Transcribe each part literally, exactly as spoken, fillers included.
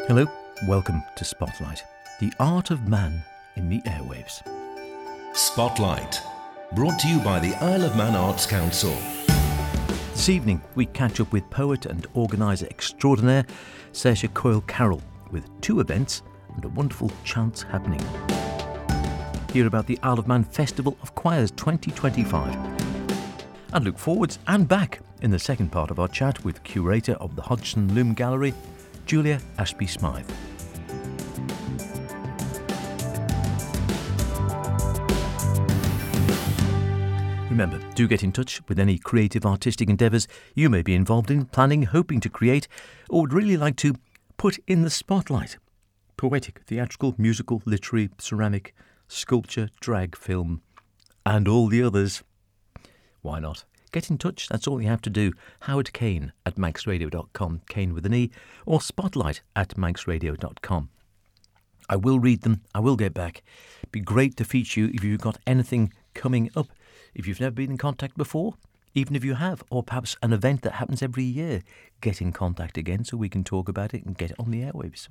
Hello, welcome to Spotlight, the art of man in the airwaves. Spotlight, brought to you by the Isle of Man Arts Council. This evening, we catch up with poet and organiser extraordinaire Saoirse Coyle-Carroll with two events and a wonderful chance happening. Hear about the Isle of Man Festival of Choirs twenty twenty-five. And look forwards and back in the second part of our chat with curator of the Hodgson Loom Gallery, Julia Ashby-Smythe. Remember, do get in touch with any creative artistic endeavours you may be involved in, planning, hoping to create, or would really like to put in the spotlight. Poetic, theatrical, musical, literary, ceramic, sculpture, drag, film, and all the others. Why not? Get in touch, that's all you have to do. Howard Kane at manx radio dot com, Kane with an E, or spotlight at manx radio dot com. I will read them, I will get back. It'd be great to feature you if you've got anything coming up. If you've never been in contact before, even if you have, or perhaps an event that happens every year, get in contact again so we can talk about it and get it on the airwaves.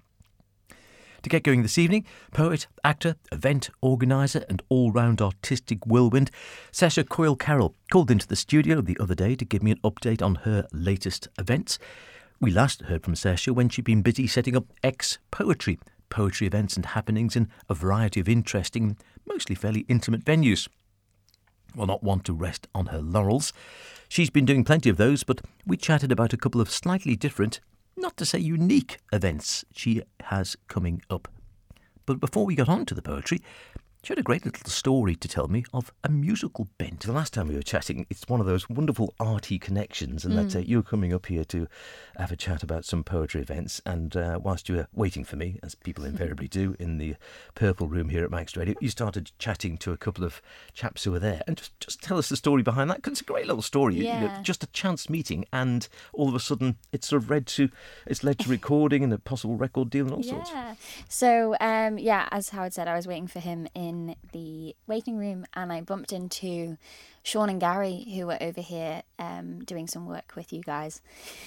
To get going this evening, poet, actor, event organiser and all-round artistic whirlwind, Saoirse Coyle-Carroll called into the studio the other day to give me an update on her latest events. We last heard from Saoirse when she'd been busy setting up X Poetry, poetry events and happenings in a variety of interesting, mostly fairly intimate venues. Well, not one to rest on her laurels. She's been doing plenty of those, but we chatted about a couple of slightly different, not to say unique, events she has coming up. But before we got on to the poetry, she had a great little story to tell me of a musical bent. The last time we were chatting, it's one of those wonderful arty connections, and mm. that uh, you were coming up here to have a chat about some poetry events, and uh, whilst you were waiting for me, as people invariably do in the Purple Room here at Manx Radio, you started chatting to a couple of chaps who were there. And just, just tell us the story behind that, because it's a great little story. Yeah. You know, just a chance meeting, and all of a sudden it's sort of led to, it's led to recording and a possible record deal and all yeah. sorts. Yeah. So, um, yeah, as Howard said, I was waiting for him in in the waiting room, and I bumped into Sean and Gary, who were over here um, doing some work with you guys.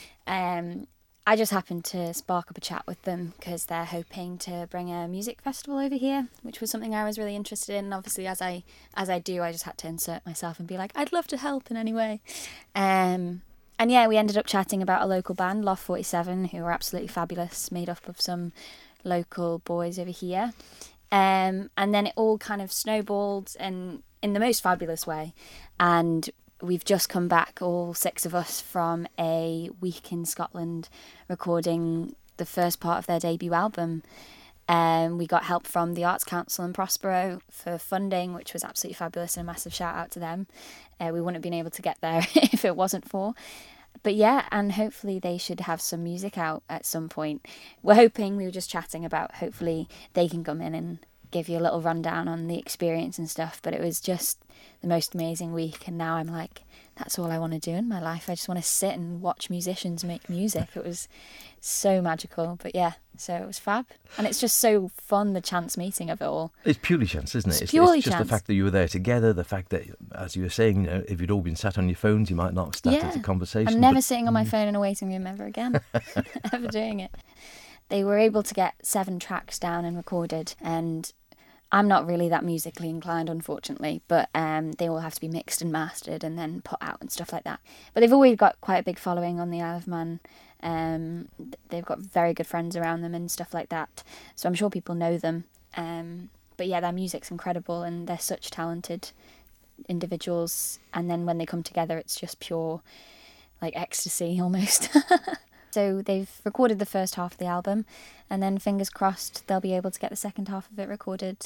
Um, I just happened to spark up a chat with them because they're hoping to bring a music festival over here, which was something I was really interested in. And obviously, as I as I do, I just had to insert myself and be like, I'd love to help in any way. Um, and yeah, we ended up chatting about a local band, Loft forty-seven, who are absolutely fabulous, made up of some local boys over here. Um, and then it all kind of snowballed and in the most fabulous way. And we've just come back, all six of us, from a week in Scotland recording the first part of their debut album. Um, we got help from the Arts Council and Prospero for funding, which was absolutely fabulous, and a massive shout out to them. Uh, we wouldn't have been able to get there if it wasn't for. But yeah, and hopefully they should have some music out at some point. We're hoping, we were just chatting about, hopefully they can come in and give you a little rundown on the experience and stuff. But it was just the most amazing week, and now I'm like, that's all I want to do in my life. I just want to sit and watch musicians make music. It was so magical. But yeah, so it was fab, and it's just so fun, the chance meeting of it all. It's purely chance, isn't it? It's, it's purely it's just chance. The fact that you were there together, the fact that, as you were saying, you know, if you'd all been sat on your phones, you might not have started yeah. the conversation. I'm never but... sitting on my phone in a waiting room ever again, ever doing it. They were able to get seven tracks down and recorded, and I'm not really that musically inclined, unfortunately, but um, they all have to be mixed and mastered and then put out and stuff like that. But they've always got quite a big following on the Isle of Man. Um, they've got very good friends around them and stuff like that. So I'm sure people know them. Um, but yeah, their music's incredible, and they're such talented individuals. And then when they come together, it's just pure, like, ecstasy almost. So they've recorded the first half of the album, and then fingers crossed they'll be able to get the second half of it recorded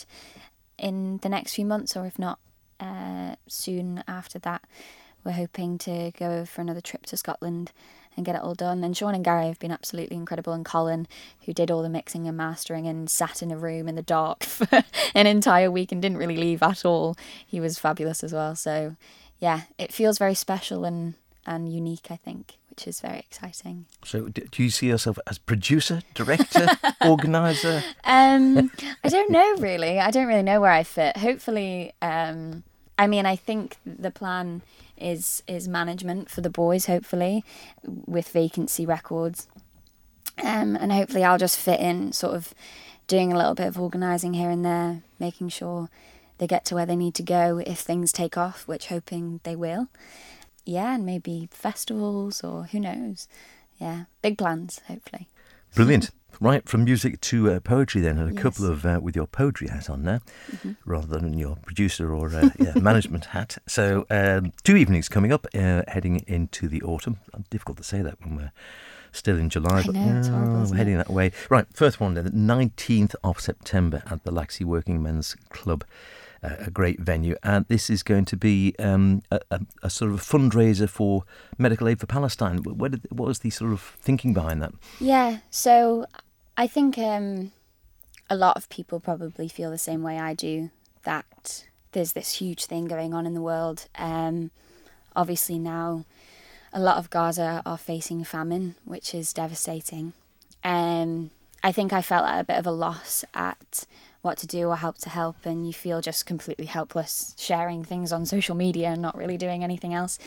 in the next few months, or if not, uh, soon after that. We're hoping to go over for another trip to Scotland and get it all done. And Sean and Gary have been absolutely incredible, and Colin, who did all the mixing and mastering and sat in a room in the dark for an entire week and didn't really leave at all. He was fabulous as well. So yeah, it feels very special and, and unique, I think, which is very exciting. So do you see yourself as producer, director, organiser? Um, I don't know, really. I don't really know where I fit. Hopefully, um, I mean, I think the plan is is management for the boys, hopefully, with Vacancy Records. Um, and hopefully I'll just fit in sort of doing a little bit of organising here and there, making sure they get to where they need to go if things take off, which hoping they will. Yeah, and maybe festivals or who knows. Yeah, big plans, hopefully. Brilliant. Right, from music to uh, poetry then, and a Yes. couple of, uh, with your poetry hat on there, Mm-hmm. rather than your producer or uh, yeah, management hat. So um, two evenings coming up, uh, heading into the autumn. Difficult to say that when we're still in July, I but know, it's horrible, we're isn't heading it? that way. Right, first one then, the nineteenth of September at the Laxey Working Men's Club. Uh, a great venue, and this is going to be um, a, a, a sort of fundraiser for Medical Aid for Palestine. What, did, what was the sort of thinking behind that? Yeah, so I think um, a lot of people probably feel the same way I do, that there's this huge thing going on in the world. Um, obviously now a lot of Gaza are facing famine, which is devastating. Um, I think I felt at a bit of a loss at what to do or how to help, and you feel just completely helpless sharing things on social media and not really doing anything else.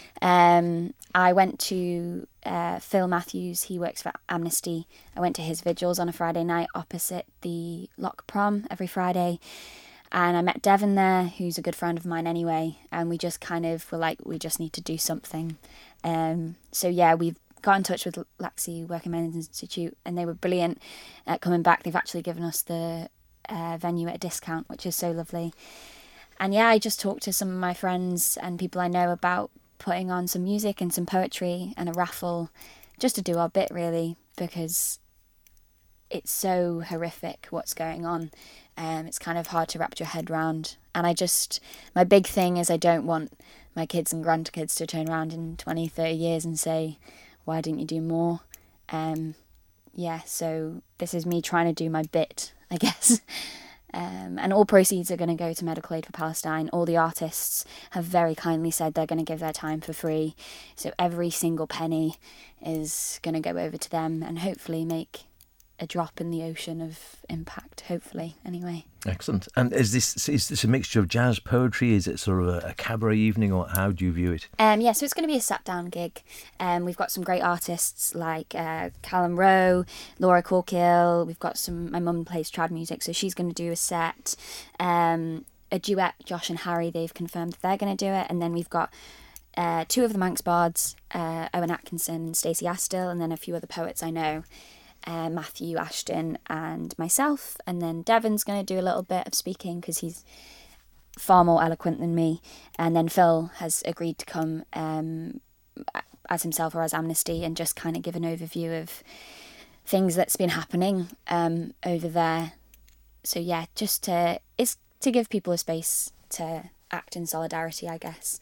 Um, I went to uh, Phil Matthews, he works for Amnesty. I went to his vigils on a Friday night opposite the Loch Prom every Friday, and I met Devon there, who's a good friend of mine anyway, and we just kind of were like, we just need to do something. Um, so yeah, we've got in touch with Laxey Working Men's Institute, and they were brilliant at coming back. They've actually given us the uh, venue at a discount, which is so lovely. And yeah, I just talked to some of my friends and people I know about putting on some music and some poetry and a raffle, just to do our bit really, because it's so horrific what's going on. Um, it's kind of hard to wrap your head around. And I just, my big thing is I don't want my kids and grandkids to turn around in twenty, thirty years and say, why didn't you do more? Um, yeah, so this is me trying to do my bit, I guess. Um, and all proceeds are going to go to Medical Aid for Palestine. All the artists have very kindly said they're going to give their time for free. So every single penny is going to go over to them and hopefully make a drop in the ocean of impact, hopefully, anyway. Excellent. And is this is this a mixture of jazz, poetry? Is it sort of a, a cabaret evening, or how do you view it? Um, yeah, so it's going to be a sat-down gig. Um, we've got some great artists like uh, Callum Rowe, Laura Corkill. We've got some. My mum plays trad music, so she's going to do a set. Um, a duet, Josh and Harry. They've confirmed that they're going to do it, and then we've got uh, two of the Manx bards, uh, Owen Atkinson and Stacey Astill, and then a few other poets I know. Uh, Matthew Ashton and myself, and then Devon's going to do a little bit of speaking because he's far more eloquent than me, and then Phil has agreed to come um, as himself or as Amnesty and just kind of give an overview of things that's been happening um, over there. So yeah, just to it's to give people a space to act in solidarity, I guess,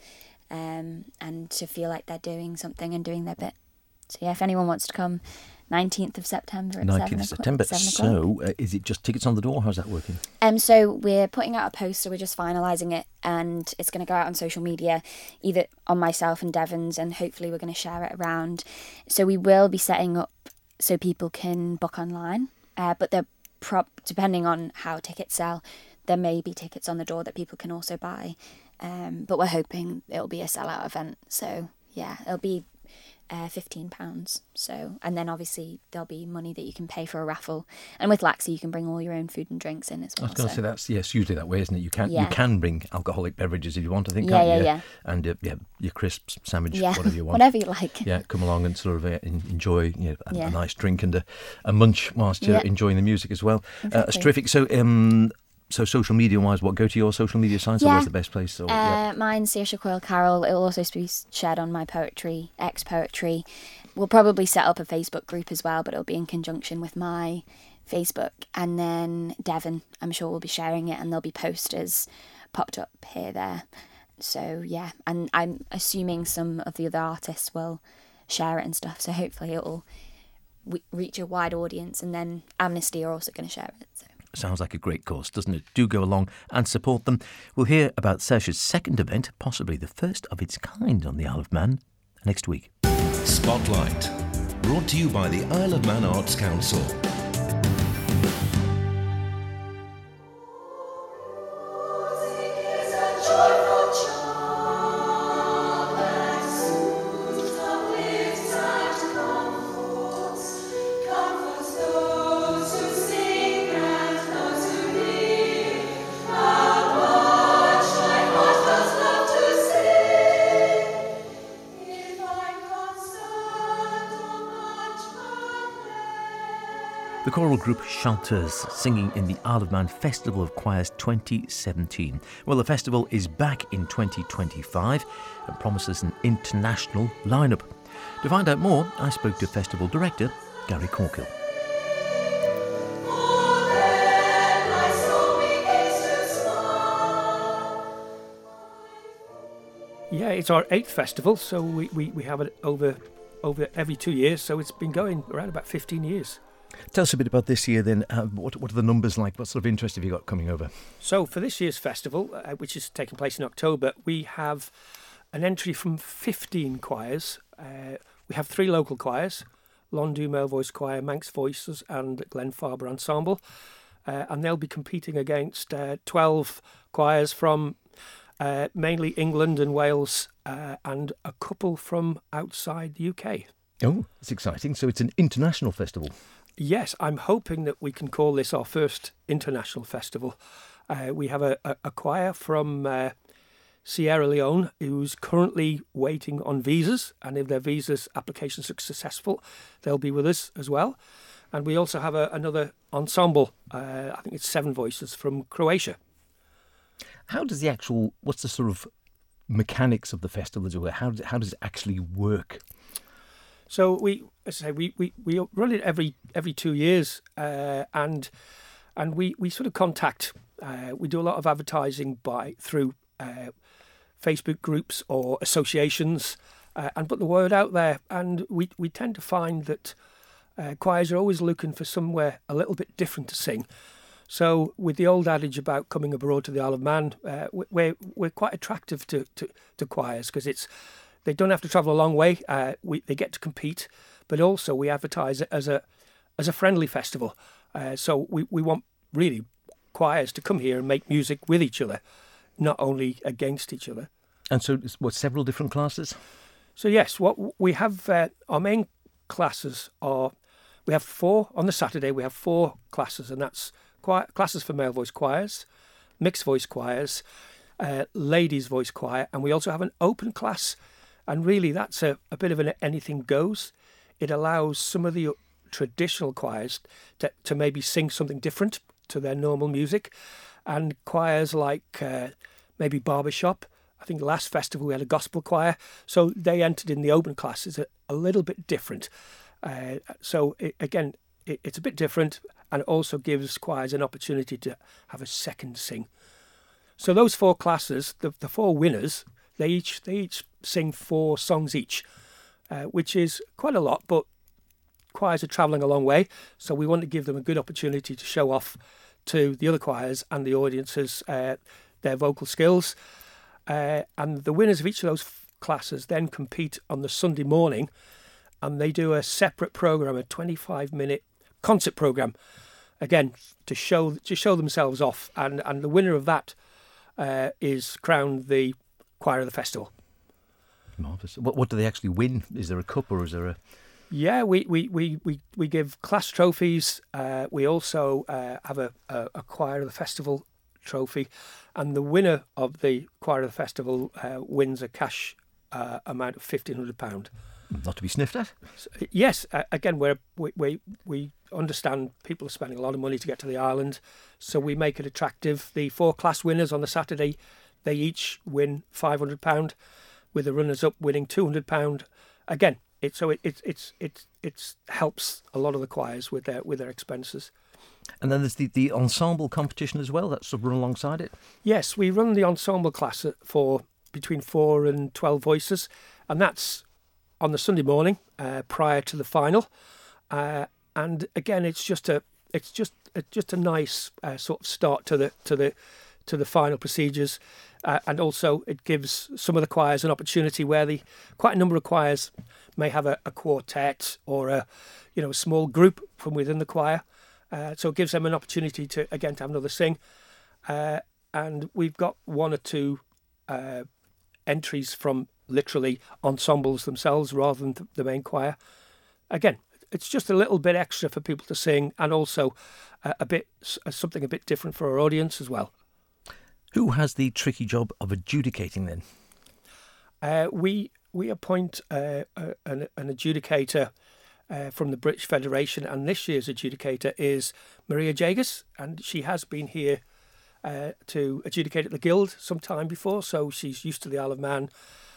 um, and to feel like they're doing something and doing their bit. So yeah, if anyone wants to come, nineteenth of September at nineteenth of September. seven So, uh, is it just tickets on the door? How's that working? Um, so we're putting out a poster, we're just finalising it, and it's going to go out on social media, either on myself and Devon's, and hopefully we're going to share it around. So we will be setting up so people can book online, uh, but they're prop depending on how tickets sell, there may be tickets on the door that people can also buy. Um, but we're hoping it'll be a sellout event. So yeah, it'll be Uh, fifteen pounds. So, and then obviously there'll be money that you can pay for a raffle. And with Laxey, you can bring all your own food and drinks in as well. I was going to so. say that's yes, usually that way, isn't it? You can Yeah. you can bring alcoholic beverages if you want. I think, Yeah, can't yeah, you? yeah. And uh, yeah, your crisps, sandwich, Yeah, whatever you want. whatever you like. Yeah, come along and sort of uh, en- enjoy you know, a, Yeah. a nice drink and a, a munch whilst you're Yeah. enjoying the music as well. Uh, Exactly. it's terrific. So, um, so social media wise, what go to your social media sites? Or Yeah. where's the best place? Or, yeah. Uh, mine's Saoirse Coyle Carroll. It will also be shared on my poetry, X Poetry. We'll probably set up a Facebook group as well, but it'll be in conjunction with my Facebook. And then Devon, I'm sure, will be sharing it, and there'll be posters popped up here, there. So yeah, and I'm assuming some of the other artists will share it and stuff. So hopefully it'll w- reach a wide audience, and then Amnesty are also going to share it. So. Sounds like a great cause, doesn't it? Do go along and support them. We'll hear about Saoirse's second event, possibly the first of its kind on the Isle of Man, next week. Spotlight, brought to you by the Isle of Man Arts Council. Come The choral group Chanteurs singing in the Isle of Man Festival of Choirs twenty seventeen. Well, the festival is back in twenty twenty-five and promises an international lineup. To find out more, I spoke to festival director Gary Corkill. Yeah, it's our eighth festival, so we, we, we have it over over every two years, so it's been going around about fifteen years. Tell us a bit about this year then. Uh, what, what are the numbers like? What sort of interest have you got coming over? So for this year's festival, uh, which is taking place in October, we have an entry from fifteen choirs. Uh, we have three local choirs, Londu Male Voice Choir, Manx Voices and Glen Farber Ensemble, uh, and they'll be competing against uh, twelve choirs from uh, mainly England and Wales uh, and a couple from outside the U K. Oh, it's exciting. So it's an international festival. Yes, I'm hoping that we can call this our first international festival. Uh, we have a, a, a choir from uh, Sierra Leone who's currently waiting on visas, and if their visas applications are successful, they'll be with us as well. And we also have a, another ensemble, uh, I think it's seven voices, from Croatia. How does the actual, what's the sort of mechanics of the festival, as it were? How, how does it actually work? So we, as I say, we, we, we run it every every two years, uh, and and we, we sort of contact. Uh, we do a lot of advertising by through uh, Facebook groups or associations, uh, and put the word out there. And we we tend to find that uh, choirs are always looking for somewhere a little bit different to sing. So with the old adage about coming abroad to the Isle of Man, uh, we're we're quite attractive to to, to choirs because it's. They don't have to travel a long way. Uh, we, they get to compete, but also we advertise it as a as a friendly festival. Uh, so we, we want really choirs to come here and make music with each other, not only against each other. And so, what, several different classes? So yes, what we have, uh, our main classes are, we have four, on the Saturday we have four classes, and that's choir, classes for male voice choirs, mixed voice choirs, uh, ladies voice choir, and we also have an open class. And really, that's a, a bit of an anything goes. It allows some of the traditional choirs to, to maybe sing something different to their normal music. And choirs like uh, maybe Barbershop. I think last festival we had a gospel choir. So they entered in the open classes a, a little bit different. Uh, so it, again, it, it's a bit different, and it also gives choirs an opportunity to have a second sing. So those four classes, the, the four winners, They each they each sing four songs each, uh, which is quite a lot, but choirs are travelling a long way, so we want to give them a good opportunity to show off to the other choirs and the audiences uh, their vocal skills. Uh, and the winners of each of those f- classes then compete on the Sunday morning, and they do a separate programme, a twenty-five minute concert programme, again, to show to show themselves off. And, and the winner of that uh, is crowned the choir of the festival. Marvellous. What, what do they actually win? Is there a cup or is there a... Yeah, we, we, we, we, we give class trophies. Uh, we also uh, have a, a, a choir of the festival trophy. And the winner of the choir of the festival uh, wins a cash uh, amount of fifteen hundred pounds. Not to be sniffed at? So, yes, uh, again, we're, we, we, we understand people are spending a lot of money to get to the island. So we make it attractive. The four class winners on the Saturday, they each win five hundred pounds, with the runners-up winning two hundred pounds. Again, it, so it it it's it it's helps a lot of the choirs with their with their expenses. And then there's the, the ensemble competition as well. That's sort of run alongside it. Yes, we run the ensemble class for between four and twelve voices, and that's on the Sunday morning uh, prior to the final. Uh, and again, it's just a it's just a, just a nice uh, sort of start to the to the to the final procedures. Uh, and also it gives some of the choirs an opportunity where the quite a number of choirs may have a, a quartet or a you know a small group from within the choir. Uh, so it gives them an opportunity to again to have another sing. Uh, and we've got one or two uh, entries from literally ensembles themselves rather than th- the main choir. Again, it's just a little bit extra for people to sing, and also uh, a bit uh, something a bit different for our audience as well. Who has the tricky job of adjudicating then? Uh, we we appoint uh, a, an, an adjudicator uh, from the British Federation, and this year's adjudicator is Maria Jagus, and she has been here uh, to adjudicate at the Guild some time before, so she's used to the Isle of Man,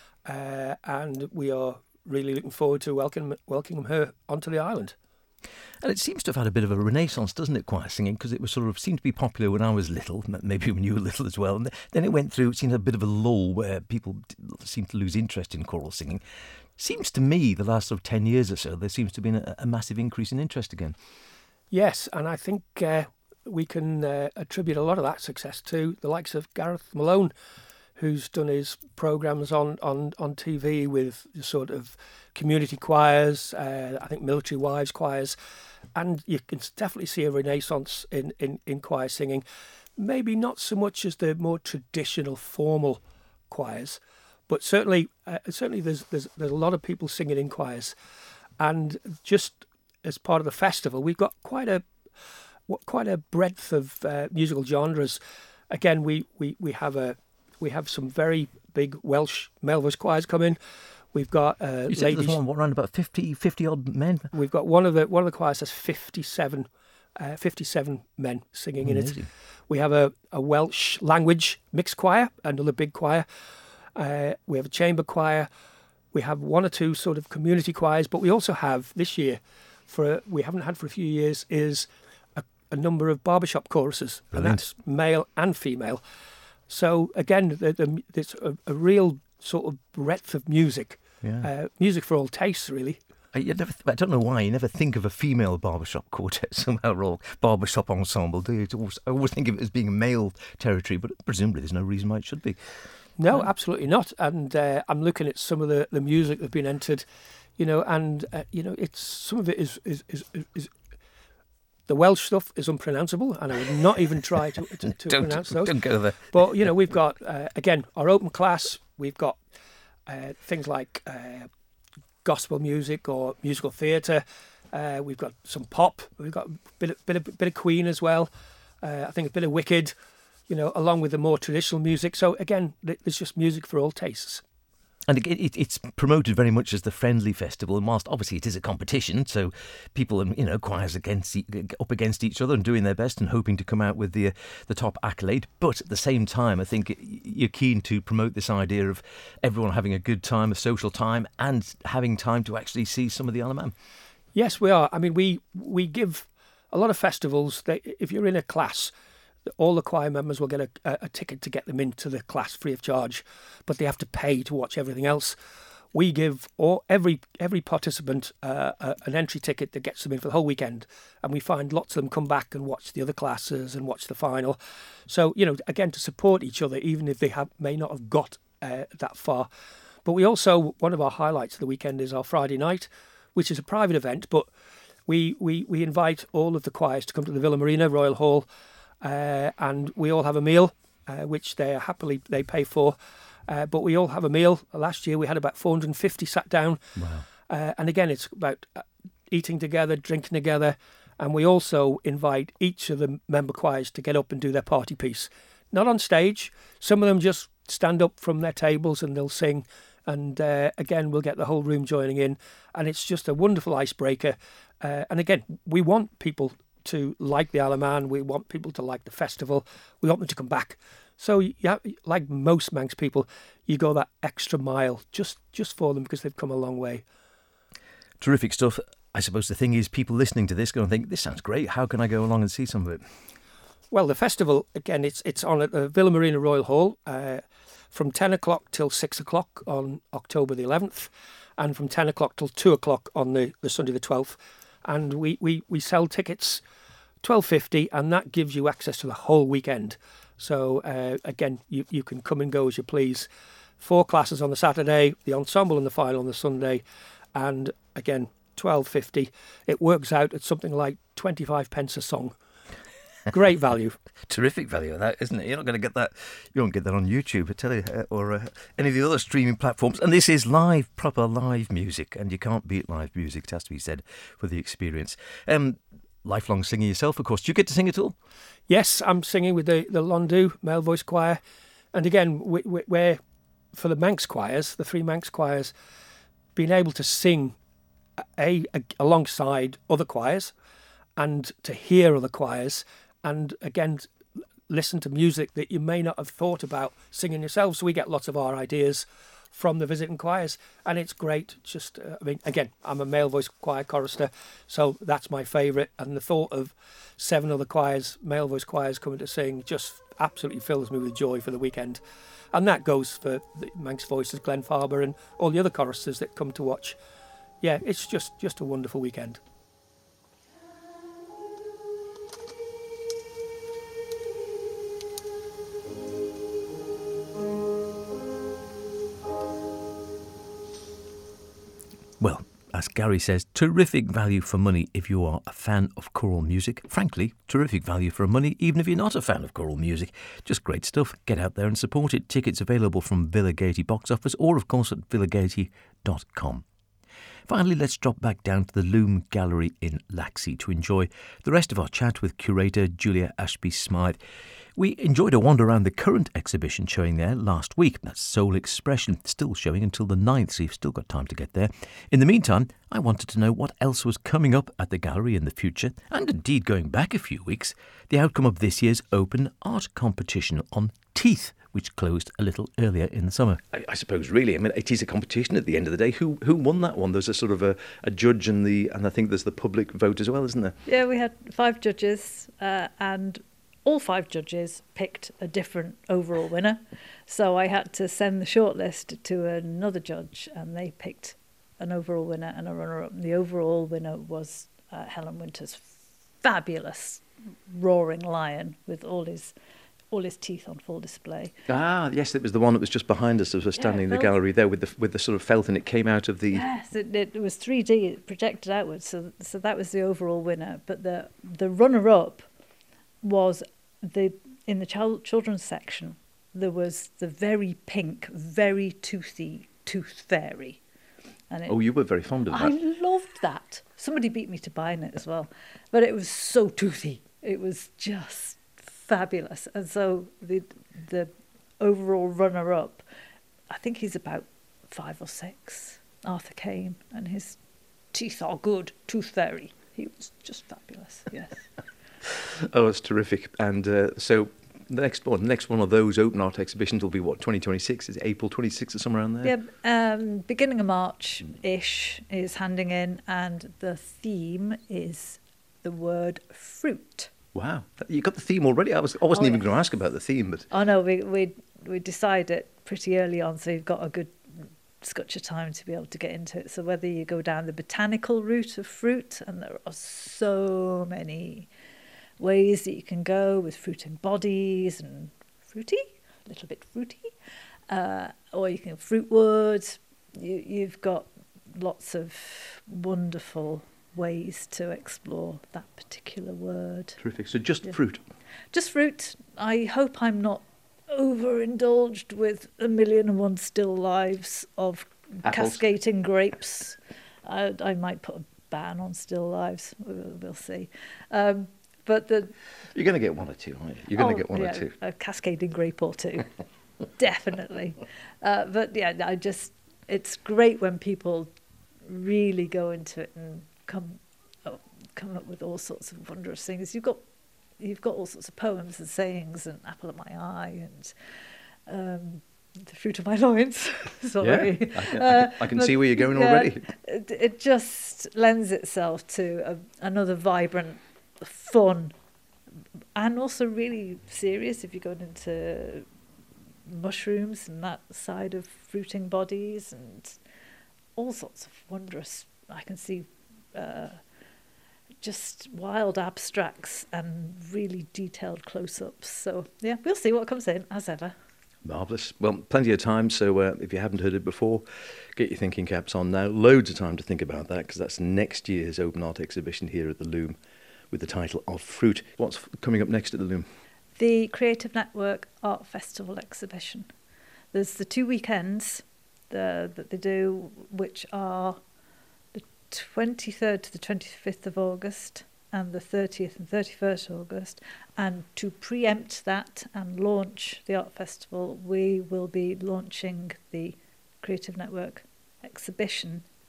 uh, and we are really looking forward to welcome, welcoming her onto the island. And it seems to have had a bit of a renaissance, doesn't it, choir singing? Because it was sort of seemed to be popular when I was little, maybe when you were little as well. And then it went through, it seemed a bit of a lull where people seemed to lose interest in choral singing. Seems to me the last sort of ten years or so, there seems to have been a, a massive increase in interest again. Yes, and I think uh, we can uh, attribute a lot of that success to the likes of Gareth Malone, who's done his programmes on, on, on T V with sort of community choirs, uh, I think military wives choirs, and you can definitely see a renaissance in, in, in choir singing. Maybe not so much as the more traditional formal choirs, but certainly uh, certainly there's, there's there's a lot of people singing in choirs. And just as part of the festival, we've got quite a quite a breadth of uh, musical genres. Again, we, we, we have a We have some very big Welsh male voice choirs come in. We've got uh, you said ladies. There's one, what, around about fifty, fifty odd men. We've got one of the one of the choirs has fifty-seven, uh, fifty-seven men singing Amazing. in it. We have a, a Welsh language mixed choir, another big choir. Uh, we have a chamber choir. We have one or two sort of community choirs, but we also have this year, for we haven't had for a few years, is a, a number of barbershop choruses, Brilliant. and that's male and female. So again, the, the, it's a, a real sort of breadth of music, Yeah. uh, music for all tastes, really. I, you never, I don't know why you never think of a female barbershop quartet somehow, or barbershop ensemble, do you? It's always, I always think of it as being a male territory, but presumably there's no reason why it should be. No, absolutely not. And uh, I'm looking at some of the, the music that's been entered, you know, and uh, you know, it's some of it is is, is is the Welsh stuff is unpronounceable, and I would not even try to to, to don't, pronounce those. Don't go there. But you know, we've got uh, again our open class. We've got uh, things like uh, gospel music or musical theatre. Uh, we've got some pop. We've got a bit of, bit of, bit of Queen as well. Uh, I think a bit of Wicked. You know, along with the more traditional music. So again, there's just music for all tastes. And it, it, it's promoted very much as the friendly festival, and whilst obviously it is a competition, so people and you know choirs against e- up against each other and doing their best and hoping to come out with the uh, the top accolade. But at the same time, I think you're keen to promote this idea of everyone having a good time, a social time, and having time to actually see some of the Isle of Man. Yes, we are. I mean, we we give a lot of festivals. They, if you're in a class, all the choir members will get a, a, a ticket to get them into the class free of charge, but they have to pay to watch everything else. We give all, every every participant uh, a, an entry ticket that gets them in for the whole weekend, and we find lots of them come back and watch the other classes and watch the final. So, you know, again, to support each other, even if they have may not have got uh, that far. But we also, one of our highlights of the weekend is our Friday night, which is a private event, but we, we, we invite all of the choirs to come to the Villa Marina, Royal Hall, Uh, and we all have a meal, uh, which they are happily they pay for. Uh, but we all have a meal. Last year we had about four hundred fifty sat down. Wow. Uh, and again, it's about eating together, drinking together. And we also invite each of the member choirs to get up and do their party piece. Not on stage. Some of them just stand up from their tables and they'll sing. And uh, again, we'll get the whole room joining in. And it's just a wonderful icebreaker. Uh, and again, we want people to like the Isle of Man. We want people to like the festival. We want them to come back. So, yeah, like most Manx people, you go that extra mile just, just for them because they've come a long way. Terrific stuff. I suppose the thing is, people listening to this going to think, this sounds great. How can I go along and see some of it? Well, the festival, again, it's it's on at the Villa Marina Royal Hall uh, from ten o'clock till six o'clock on October the eleventh, and from ten o'clock till two o'clock on the, the Sunday the twelfth. And we, we, we sell tickets twelve fifty, and that gives you access to the whole weekend. So uh, again, you, you can come and go as you please. Four classes on the Saturday, the ensemble and the final on the Sunday, and again, twelve fifty. It works out at something like twenty-five pence a song. Great value. Terrific value of that, isn't it? You're not going to get that. You won't get that on YouTube, I tell you, uh, or uh, any of the other streaming platforms. And this is live, proper live music, and you can't beat live music. It has to be said for the experience. Um, lifelong singer yourself, of course. Do you get to sing at all? Yes, I'm singing with the the Londu male voice choir, and again, we, we, we're for the Manx choirs, the three Manx choirs, being able to sing a, a alongside other choirs, and to hear other choirs, and again listen to music that you may not have thought about singing yourself. So we get lots of our ideas from the visiting choirs, and it's great. Just, uh, I mean, again, I'm a male voice choir chorister, so that's my favourite. And the thought of seven other choirs, male voice choirs, coming to sing just absolutely fills me with joy for the weekend. And that goes for the Manx Voices, Glen Farber, and all the other choristers that come to watch. Yeah, it's just, just a wonderful weekend. Well, as Gary says, terrific value for money if you are a fan of choral music. Frankly, terrific value for money even if you're not a fan of choral music. Just great stuff. Get out there and support it. Tickets available from Villa Gaiety box office or, of course, at villa gaiety dot com. Finally, let's drop back down to the Loom Gallery in Laxey to enjoy the rest of our chat with curator Julia Ashby-Smythe. We enjoyed a wander around the current exhibition showing there last week. That's Soul Expression, still showing until the ninth, so you've still got time to get there. In the meantime, I wanted to know what else was coming up at the gallery in the future, and indeed going back a few weeks, the outcome of this year's open art competition on teeth, which closed a little earlier in the summer. I, I suppose, really, I mean, it is a competition at the end of the day. Who who won that one? There's a sort of a, a judge and the and I think there's the public vote as well, isn't there? Yeah, we had five judges, uh, and all five judges picked a different overall winner. So I had to send the shortlist to another judge, and they picked an overall winner and a runner-up. And the overall winner was uh, Helen Winter's fabulous roaring lion with all his all his teeth on full display. Ah, yes, it was the one that was just behind us as we're standing in the gallery there with the with the sort of felt, and it came out of the... Yes, it, it was three D, it projected outwards, so so that was the overall winner. But the the runner-up was the in the child, children's section, there was the very pink, very toothy Tooth Fairy. And it, oh, you were very fond of that. I loved that. Somebody beat me to buying it as well. But it was so toothy. It was just fabulous. And so the the overall runner-up, I think he's about five or six, Arthur Kane, and his teeth are good, Tooth Fairy. He was just fabulous, yes. Oh, it's terrific. And uh, so the next one, next one of those open art exhibitions will be what, twenty twenty-six? Is it April twenty-sixth or somewhere around there? Yeah, um, beginning of March-ish is handing in, and the theme is the word fruit. Wow, you got the theme already. I was I wasn't oh, even yeah. going to ask about the theme, but oh no, we we we decided it pretty early on, so you've got a good scotch of time to be able to get into it. So whether you go down the botanical route of fruit, and there are so many ways that you can go with fruiting bodies and fruity, a little bit fruity, uh, or you can fruit words. You, you've got lots of wonderful ways to explore that particular word. Terrific. So just yeah. fruit. Just fruit. I hope I'm not overindulged with a million and one still lives of Apples. cascading grapes. I, I might put a ban on still lives. We'll, we'll see. Um, But the You're going to get one or two, aren't you? You're going oh, to get one yeah, or two. A cascading grape or two, definitely. Uh, but yeah, I just it's great when people really go into it and come oh, come up with all sorts of wondrous things. You've got you've got all sorts of poems and sayings and apple of my eye and um, the fruit of my loins. Sorry, Yeah, I can, uh, I can, I can but, see where you're going yeah, already. It, it just lends itself to a, another vibrant, fun, and also really serious if you're going into mushrooms and that side of fruiting bodies and all sorts of wondrous, I can see uh, just wild abstracts and really detailed close-ups. So yeah, we'll see what comes in, as ever. Marvellous. Well, plenty of time, so uh, if you haven't heard it before, get your thinking caps on now. Loads of time to think about that, because that's next year's open art exhibition here at the Loom, with the title of Fruit. What's coming up next at the Loom? The Creative Network Art Festival exhibition. There's the two weekends the, that they do, which are the twenty-third to the twenty-fifth of August and the thirtieth and thirty-first of August. And to preempt that and launch the art festival, we will be launching the Creative Network exhibition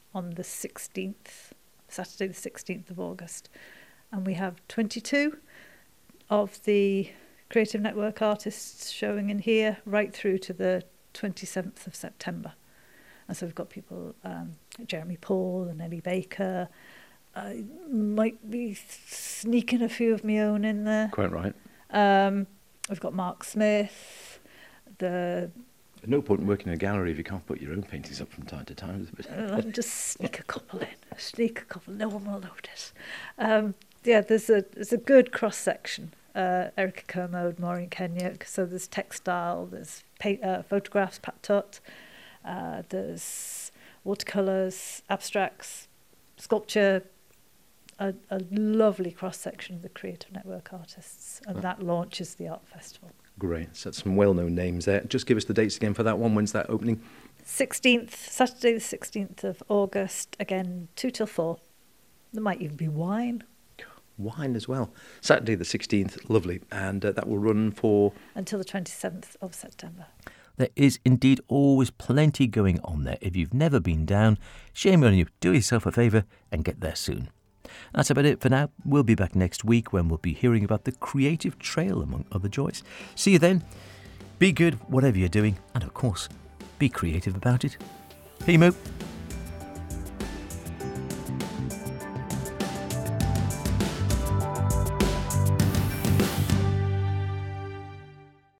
on the sixteenth, Saturday the sixteenth of August. And we have twenty-two of the Creative Network artists showing in here, right through to the twenty-seventh of September. And so we've got people, um, Jeremy Paul and Ellie Baker. I might be sneaking a few of my own in there. Quite right. Um, we've got Mark Smith. The There's no point in working in a gallery if you can't put your own paintings up from time to time. I'll just sneak a couple in. Sneak a couple. No one will notice. Um, yeah, there's a there's a good cross section. Uh, Erica Kermode, Maureen Kenyuk. So there's textile, there's pa- uh, photographs, Pat Tutt. Uh, there's watercolours, abstracts, sculpture. A, a lovely cross section of the Creative Network artists, and that launches the art festival. Great. So that's some well-known names there. Just give us the dates again for that one. When's that opening? sixteenth, Saturday the sixteenth of August, again, two till four. There might even be wine. Wine as well. Saturday the sixteenth, lovely. And uh, that will run for... Until the twenty-seventh of September. There is indeed always plenty going on there. If you've never been down, shame on you. Do yourself a favour and get there soon. That's about it for now. We'll be back next week when we'll be hearing about the creative trail, among other joys. See you then. Be good, whatever you're doing, and of course, be creative about it. Hey, Mo.